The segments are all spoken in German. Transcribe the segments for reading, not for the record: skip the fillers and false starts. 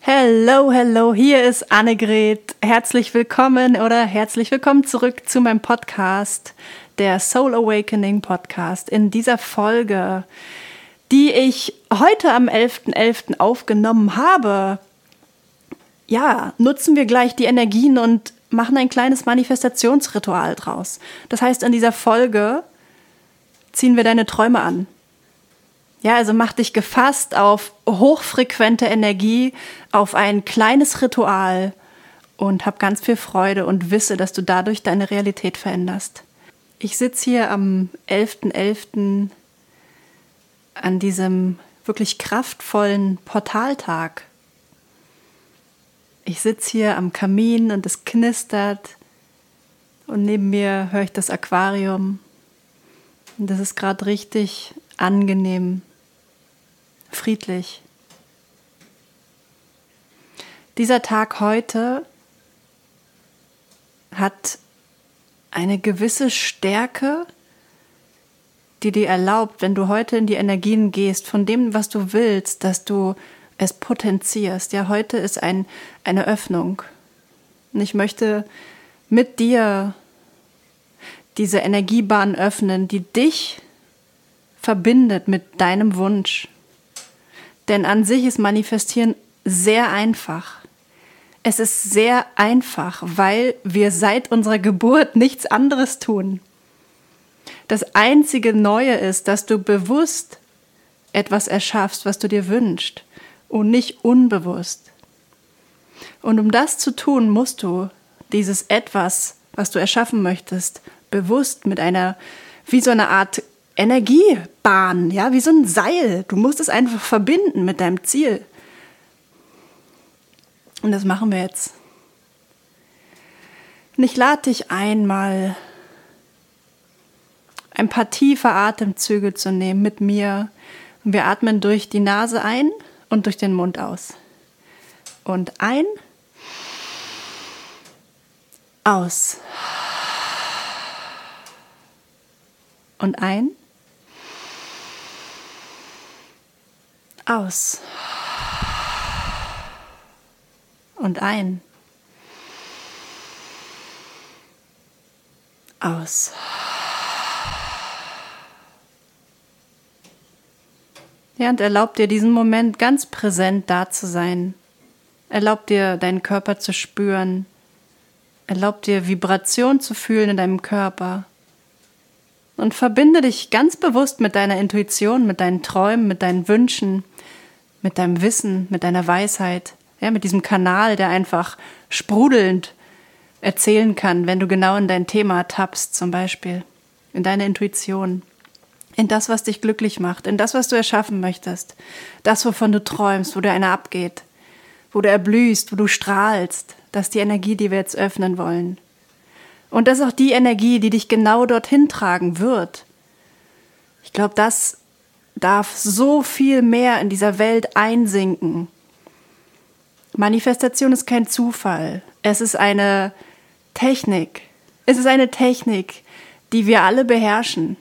Hello, hello, hier ist Annegret. Herzlich willkommen zurück zu meinem Podcast, der Soul Awakening Podcast. In dieser Folge, die ich heute am 11.11. aufgenommen habe, nutzen wir gleich die Energien und machen ein kleines Manifestationsritual draus. Das heißt, in dieser Folge ziehen wir deine Träume an. Ja, also mach dich gefasst auf hochfrequente Energie, auf ein kleines Ritual und hab ganz viel Freude und wisse, dass du dadurch deine Realität veränderst. Ich sitze hier am 11.11. an diesem wirklich kraftvollen Portaltag. Ich sitze hier am Kamin und es knistert und neben mir höre ich das Aquarium. Und das ist gerade richtig angenehm, friedlich. Dieser Tag heute hat eine gewisse Stärke, die dir erlaubt, wenn du heute in die Energien gehst, von dem, was du willst, dass du es potenzierst. Ja, heute ist eine Öffnung. Und ich möchte mit dir diese Energiebahn öffnen, die dich verbindet mit deinem Wunsch. Denn an sich ist Manifestieren sehr einfach. Es ist sehr einfach, weil wir seit unserer Geburt nichts anderes tun. Das einzige Neue ist, dass du bewusst etwas erschaffst, was du dir wünschst und nicht unbewusst. Und um das zu tun, musst du dieses Etwas, was du erschaffen möchtest, bewusst mit wie so eine Art Energiebahn, ja, wie so ein Seil. Du musst es einfach verbinden mit deinem Ziel. Und das machen wir jetzt. Und ich lade dich ein, mal ein paar tiefe Atemzüge zu nehmen mit mir. Und wir atmen durch die Nase ein und durch den Mund aus. Und ein, aus. Und ein, aus. Und ein, aus. Ja, und erlaub dir diesen Moment ganz präsent da zu sein. Erlaub dir, deinen Körper zu spüren. Erlaub dir, Vibration zu fühlen in deinem Körper. Und verbinde dich ganz bewusst mit deiner Intuition, mit deinen Träumen, mit deinen Wünschen, mit deinem Wissen, mit deiner Weisheit. Ja, mit diesem Kanal, der einfach sprudelnd erzählen kann, wenn du genau in dein Thema tappst, zum Beispiel. In deine Intuition. In das, was dich glücklich macht. In das, was du erschaffen möchtest. Das, wovon du träumst, wo dir einer abgeht. Wo du erblühst, wo du strahlst. Das ist die Energie, die wir jetzt öffnen wollen. Und das ist auch die Energie, die dich genau dorthin tragen wird. Ich glaube, das darf so viel mehr in dieser Welt einsinken. Manifestation ist kein Zufall. Es ist eine Technik. Es ist eine Technik, die wir alle beherrschen.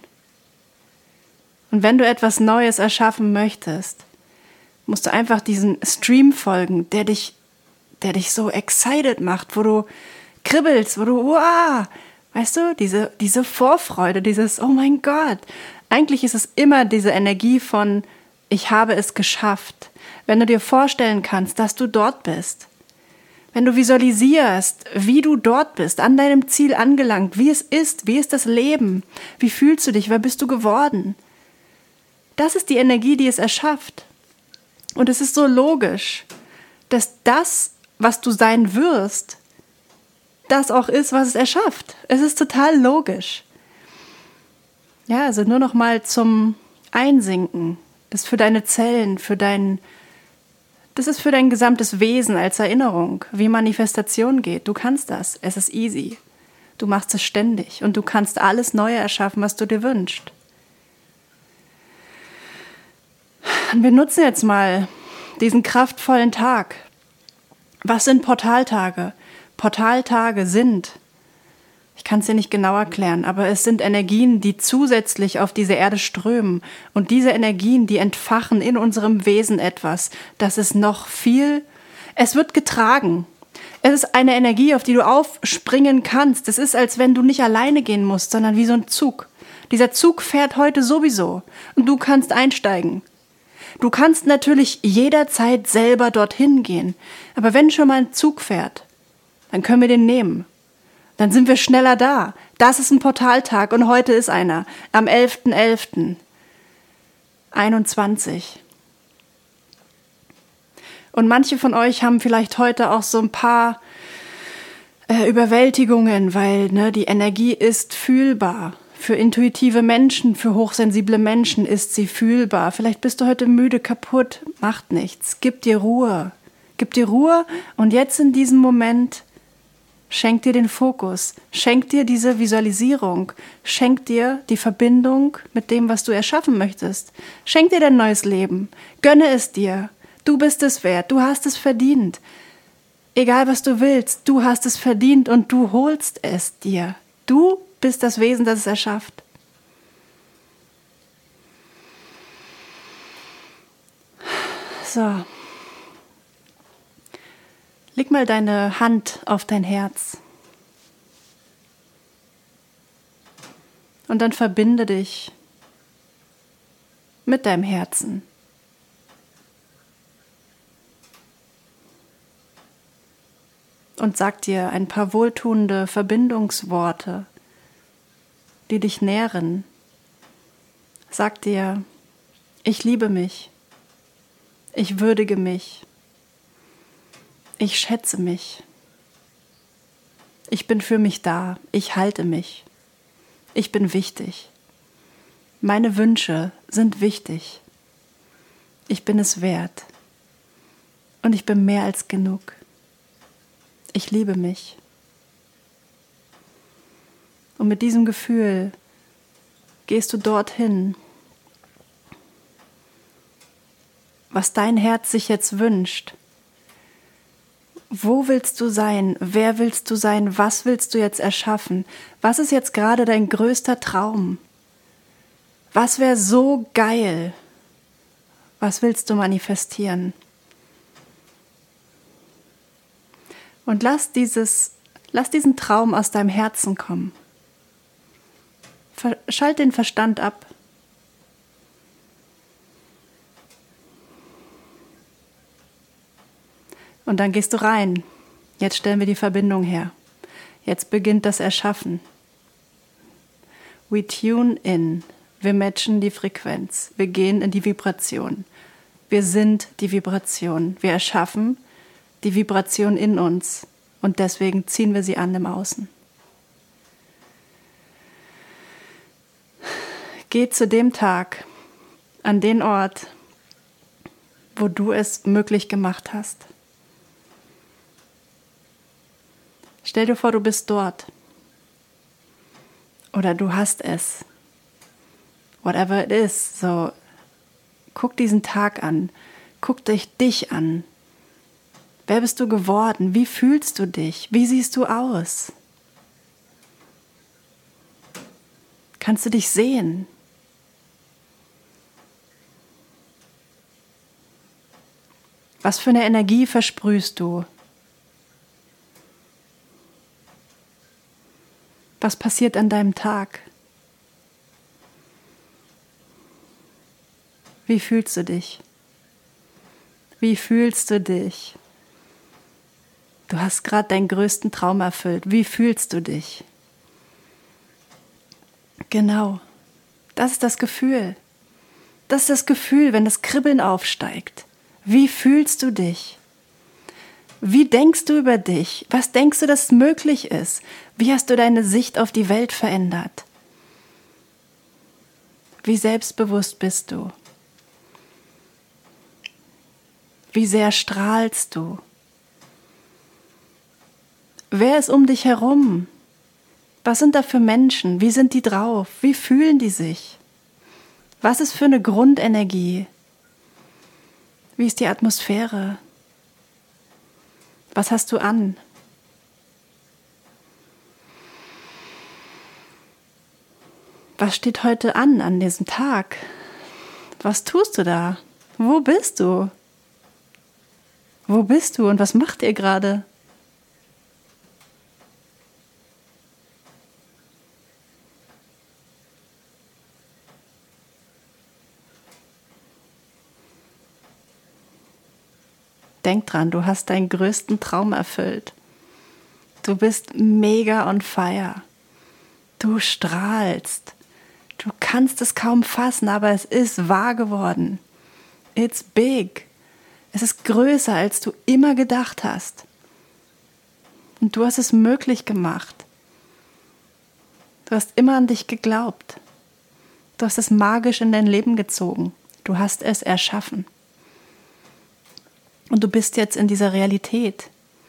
Und wenn du etwas Neues erschaffen möchtest, musst du einfach diesen Stream folgen, der dich so excited macht, wo du kribbelst, wo du, wow, weißt du, diese Vorfreude, dieses, oh mein Gott. Eigentlich ist es immer diese Energie von, ich habe es geschafft. Wenn du dir vorstellen kannst, dass du dort bist. Wenn du visualisierst, wie du dort bist, an deinem Ziel angelangt, wie ist das Leben, wie fühlst du dich, wer bist du geworden? Das ist die Energie, die es erschafft. Und es ist so logisch, dass das, was du sein wirst, das auch ist, was es erschafft. Es ist total logisch. Ja, also nur noch mal zum Einsinken. Das ist für deine Zellen, das ist für dein gesamtes Wesen als Erinnerung, wie Manifestation geht. Du kannst das. Es ist easy. Du machst es ständig und du kannst alles Neue erschaffen, was du dir wünschst. Und wir nutzen jetzt mal diesen kraftvollen Tag. Was sind Portaltage? Portaltage sind, ich kann es dir nicht genau erklären, aber es sind Energien, die zusätzlich auf diese Erde strömen. Und diese Energien, die entfachen in unserem Wesen etwas, das ist noch viel Es wird getragen. Es ist eine Energie, auf die du aufspringen kannst. Es ist, als wenn du nicht alleine gehen musst, sondern wie so ein Zug. Dieser Zug fährt heute sowieso und du kannst einsteigen. Du kannst natürlich jederzeit selber dorthin gehen, aber wenn schon mal ein Zug fährt, dann können wir den nehmen. Dann sind wir schneller da. Das ist ein Portaltag und heute ist einer, am 11.11.21. Und manche von euch haben vielleicht heute auch so ein paar Überwältigungen, weil die Energie ist fühlbar. Für intuitive Menschen, für hochsensible Menschen ist sie fühlbar. Vielleicht bist du heute müde, kaputt, macht nichts. Gib dir Ruhe. Gib dir Ruhe und jetzt in diesem Moment schenk dir den Fokus, schenk dir diese Visualisierung, schenk dir die Verbindung mit dem, was du erschaffen möchtest. Schenk dir dein neues Leben, gönne es dir. Du bist es wert, du hast es verdient. Egal was du willst, du hast es verdient und du holst es dir. Du bist das Wesen, das es erschafft. So. Leg mal deine Hand auf dein Herz. Und dann verbinde dich mit deinem Herzen. Und sag dir ein paar wohltuende Verbindungsworte, die dich nähren. Sag dir, ich liebe mich, ich würdige mich, ich schätze mich, ich bin für mich da, ich halte mich, ich bin wichtig, meine Wünsche sind wichtig, ich bin es wert und ich bin mehr als genug. Ich liebe mich. Und mit diesem Gefühl gehst du dorthin, was dein Herz sich jetzt wünscht. Wo willst du sein? Wer willst du sein? Was willst du jetzt erschaffen? Was ist jetzt gerade dein größter Traum? Was wäre so geil? Was willst du manifestieren? Und lass diesen Traum aus deinem Herzen kommen. Schalt den Verstand ab. Und dann gehst du rein. Jetzt stellen wir die Verbindung her. Jetzt beginnt das Erschaffen. We tune in. Wir matchen die Frequenz. Wir gehen in die Vibration. Wir sind die Vibration. Wir erschaffen die Vibration in uns. Und deswegen ziehen wir sie an im Außen. Geh zu dem Tag, an den Ort, wo du es möglich gemacht hast. Stell dir vor, du bist dort. Oder du hast es. Whatever it is. So, guck diesen Tag an. Guck dich an. Wer bist du geworden? Wie fühlst du dich? Wie siehst du aus? Kannst du dich sehen? Was für eine Energie versprühst du? Was passiert an deinem Tag? Wie fühlst du dich? Wie fühlst du dich? Du hast gerade deinen größten Traum erfüllt. Wie fühlst du dich? Genau, das ist das Gefühl. Das ist das Gefühl, wenn das Kribbeln aufsteigt. Wie fühlst du dich? Wie denkst du über dich? Was denkst du, dass möglich ist? Wie hast du deine Sicht auf die Welt verändert? Wie selbstbewusst bist du? Wie sehr strahlst du? Wer ist um dich herum? Was sind da für Menschen? Wie sind die drauf? Wie fühlen die sich? Was ist für eine Grundenergie? Wie ist die Atmosphäre? Was hast du an? Was steht heute an diesem Tag? Was tust du da? Wo bist du? Wo bist du und was macht ihr gerade? Denk dran, du hast deinen größten Traum erfüllt. Du bist mega on fire. Du strahlst. Du kannst es kaum fassen, aber es ist wahr geworden. It's big. Es ist größer, als du immer gedacht hast. Und du hast es möglich gemacht. Du hast immer an dich geglaubt. Du hast es magisch in dein Leben gezogen. Du hast es erschaffen. Und du bist jetzt in dieser Realität.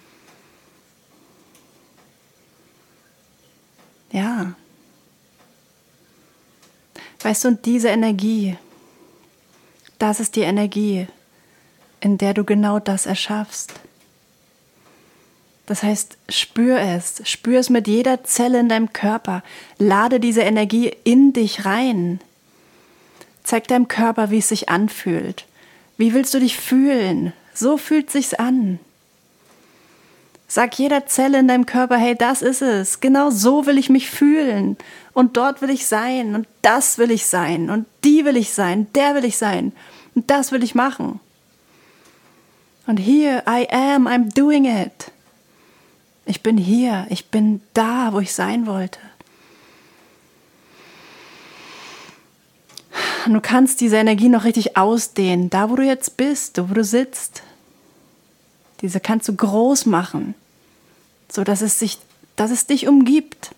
Ja. Weißt du, und diese Energie, das ist die Energie, in der du genau das erschaffst. Das heißt, spür es mit jeder Zelle in deinem Körper, lade diese Energie in dich rein. Zeig deinem Körper, wie es sich anfühlt. Wie willst du dich fühlen? So fühlt sich's an. Sag jeder Zelle in deinem Körper, hey, das ist es. Genau so will ich mich fühlen. Und dort will ich sein. Und das will ich sein. Und die will ich sein. Der will ich sein. Und das will ich machen. Und here I am, I'm doing it. Ich bin hier. Ich bin da, wo ich sein wollte. Und du kannst diese Energie noch richtig ausdehnen. Da, wo du jetzt bist, wo du sitzt. Diese kannst du groß machen, so dass es dich umgibt.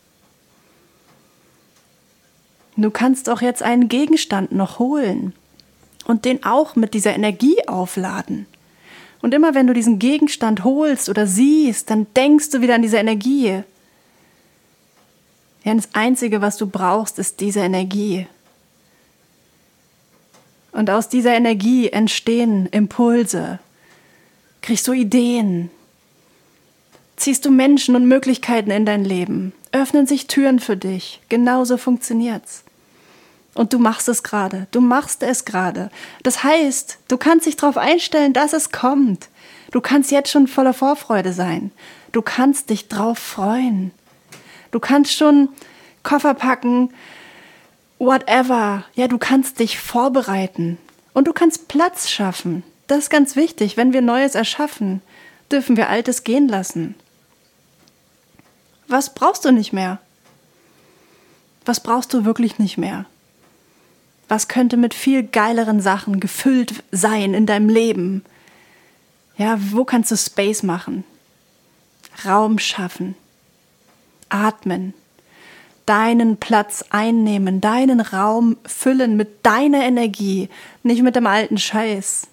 Du kannst auch jetzt einen Gegenstand noch holen und den auch mit dieser Energie aufladen. Und immer wenn du diesen Gegenstand holst oder siehst, dann denkst du wieder an diese Energie. Ja, das Einzige, was du brauchst, ist diese Energie. Und aus dieser Energie entstehen Impulse. Kriegst du Ideen, ziehst du Menschen und Möglichkeiten in dein Leben, öffnen sich Türen für dich, genauso funktioniert's. Und du machst es gerade, Das heißt, du kannst dich darauf einstellen, dass es kommt. Du kannst jetzt schon voller Vorfreude sein. Du kannst dich drauf freuen. Du kannst schon Koffer packen, whatever. Ja, du kannst dich vorbereiten und du kannst Platz schaffen. Das ist ganz wichtig. Wenn wir Neues erschaffen, dürfen wir Altes gehen lassen. Was brauchst du nicht mehr? Was brauchst du wirklich nicht mehr? Was könnte mit viel geileren Sachen gefüllt sein in deinem Leben? Ja, wo kannst du Space machen? Raum schaffen. Atmen. Deinen Platz einnehmen, deinen Raum füllen mit deiner Energie, nicht mit dem alten Scheiß.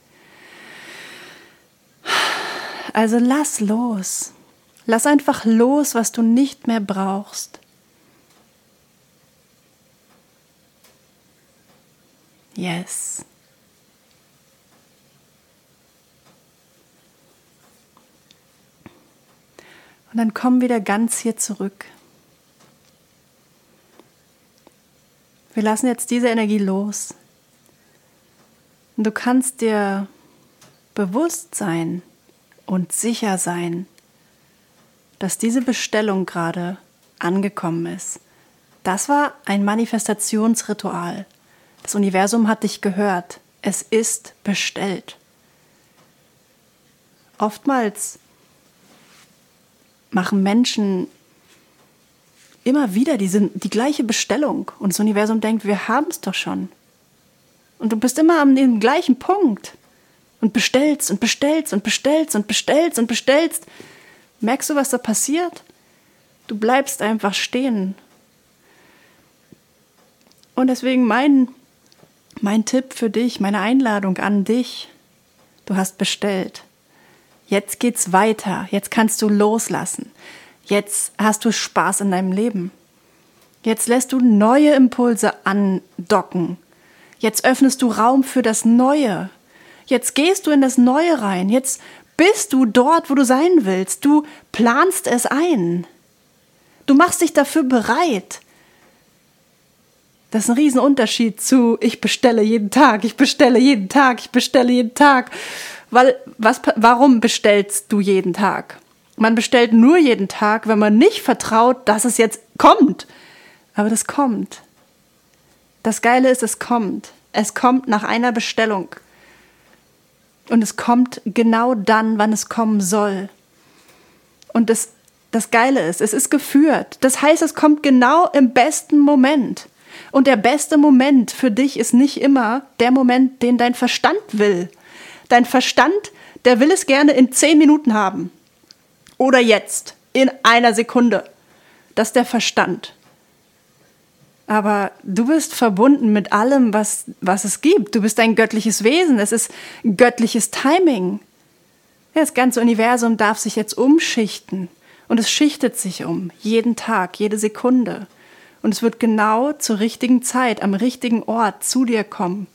Also lass los. Lass einfach los, was du nicht mehr brauchst. Yes. Und dann komm wieder ganz hier zurück. Wir lassen jetzt diese Energie los. Und du kannst dir bewusst sein und sicher sein, dass diese Bestellung gerade angekommen ist. Das war ein Manifestationsritual. Das Universum hat dich gehört. Es ist bestellt. Oftmals machen Menschen immer wieder die gleiche Bestellung und das Universum denkt, wir haben es doch schon. Und du bist immer an dem gleichen Punkt und bestellst und bestellst und bestellst und bestellst und bestellst. Merkst du, was da passiert? Du bleibst einfach stehen. Und deswegen mein Tipp für dich, meine Einladung an dich, du hast bestellt. Jetzt geht's weiter, jetzt kannst du loslassen. Jetzt hast du Spaß in deinem Leben. Jetzt lässt du neue Impulse andocken. Jetzt öffnest du Raum für das Neue. Jetzt gehst du in das Neue rein. Jetzt bist du dort, wo du sein willst. Du planst es ein. Du machst dich dafür bereit. Das ist ein Riesenunterschied zu ich bestelle jeden Tag, ich bestelle jeden Tag, ich bestelle jeden Tag. Warum bestellst du jeden Tag? Man bestellt nur jeden Tag, wenn man nicht vertraut, dass es jetzt kommt. Aber das kommt. Das Geile ist, es kommt. Es kommt nach einer Bestellung. Und es kommt genau dann, wann es kommen soll. Und das Geile ist, es ist geführt. Das heißt, es kommt genau im besten Moment. Und der beste Moment für dich ist nicht immer der Moment, den dein Verstand will. Dein Verstand, der will es gerne in 10 Minuten haben. Oder jetzt, in einer Sekunde. Das ist der Verstand. Aber du bist verbunden mit allem, was es gibt. Du bist ein göttliches Wesen. Es ist göttliches Timing. Das ganze Universum darf sich jetzt umschichten. Und es schichtet sich um. Jeden Tag, jede Sekunde. Und es wird genau zur richtigen Zeit, am richtigen Ort zu dir kommen.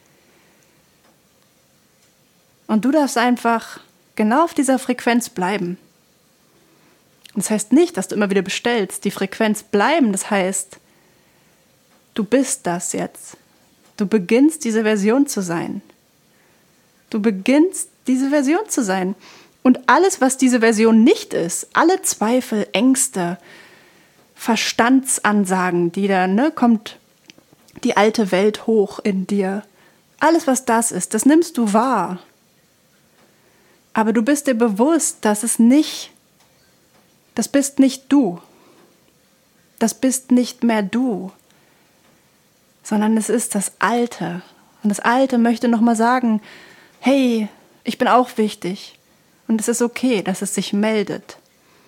Und du darfst einfach genau auf dieser Frequenz bleiben. Das heißt nicht, dass du immer wieder bestellst. Die Frequenz bleiben, das heißt, du bist das jetzt. Du beginnst, diese Version zu sein. Du beginnst, diese Version zu sein. Und alles, was diese Version nicht ist, alle Zweifel, Ängste, Verstandsansagen, die da, kommt die alte Welt hoch in dir. Alles, was das ist, das nimmst du wahr. Aber du bist dir bewusst, dass das bist nicht du. Das bist nicht mehr du. Sondern es ist das Alte. Und das Alte möchte nochmal sagen, hey, ich bin auch wichtig. Und es ist okay, dass es sich meldet.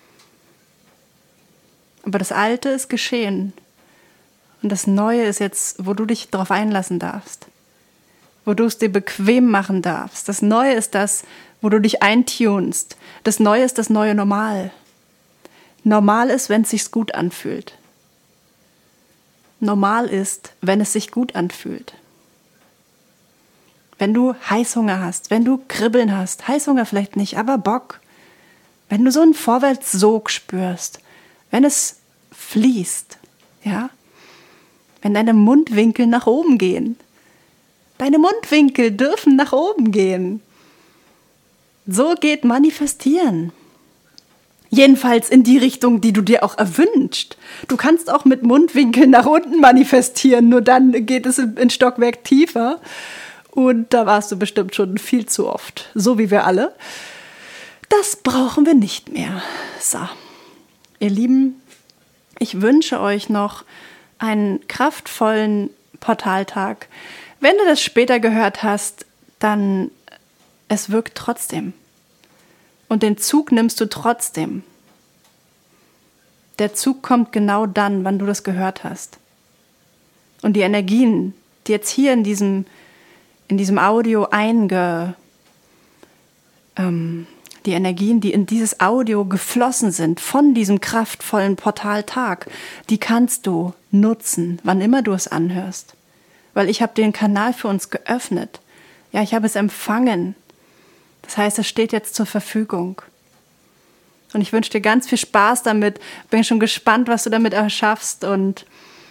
Aber das Alte ist geschehen. Und das Neue ist jetzt, wo du dich darauf einlassen darfst. Wo du es dir bequem machen darfst. Das Neue ist das, wo du dich eintunst. Das Neue ist das neue Normal. Normal ist, wenn es sich gut anfühlt. Normal ist, wenn es sich gut anfühlt. Wenn du Heißhunger hast, wenn du Kribbeln hast, Heißhunger vielleicht nicht, aber Bock. Wenn du so einen Vorwärtssog spürst, wenn es fließt, ja, wenn deine Mundwinkel nach oben gehen. Deine Mundwinkel dürfen nach oben gehen. So geht Manifestieren. Jedenfalls in die Richtung, die du dir auch erwünscht. Du kannst auch mit Mundwinkeln nach unten manifestieren, nur dann geht es in Stockwerk tiefer. Und da warst du bestimmt schon viel zu oft, so wie wir alle. Das brauchen wir nicht mehr. So, ihr Lieben, ich wünsche euch noch einen kraftvollen Portaltag. Wenn du das später gehört hast, dann es wirkt trotzdem. Und den Zug nimmst du trotzdem. Der Zug kommt genau dann, wann du das gehört hast. Und die Energien, die jetzt hier in diesem Audio die Energien, die in dieses Audio geflossen sind, von diesem kraftvollen Portaltag, die kannst du nutzen, wann immer du es anhörst. Weil ich habe den Kanal für uns geöffnet. Ja, ich habe es empfangen. Das heißt, es steht jetzt zur Verfügung. Und ich wünsche dir ganz viel Spaß damit. Bin schon gespannt, was du damit erschaffst. Und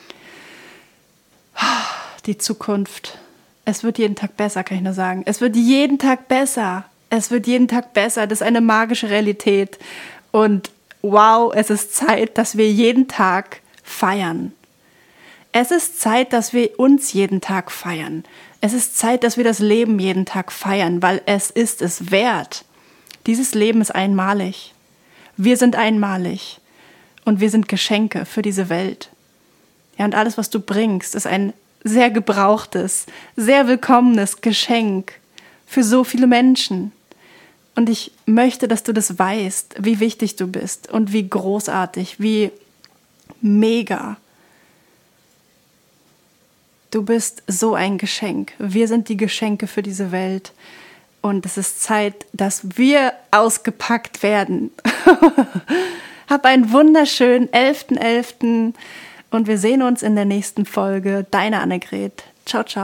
die Zukunft, es wird jeden Tag besser, kann ich nur sagen. Es wird jeden Tag besser. Es wird jeden Tag besser. Das ist eine magische Realität. Und wow, es ist Zeit, dass wir jeden Tag feiern. Es ist Zeit, dass wir uns jeden Tag feiern. Es ist Zeit, dass wir das Leben jeden Tag feiern, weil es ist es wert. Dieses Leben ist einmalig. Wir sind einmalig und wir sind Geschenke für diese Welt. Ja, und alles, was du bringst, ist ein sehr gebrauchtes, sehr willkommenes Geschenk für so viele Menschen. Und ich möchte, dass du das weißt, wie wichtig du bist und wie großartig, wie mega. Du bist so ein Geschenk. Wir sind die Geschenke für diese Welt. Und es ist Zeit, dass wir ausgepackt werden. Hab einen wunderschönen 11.11. Und wir sehen uns in der nächsten Folge. Deine Annegret. Ciao, ciao.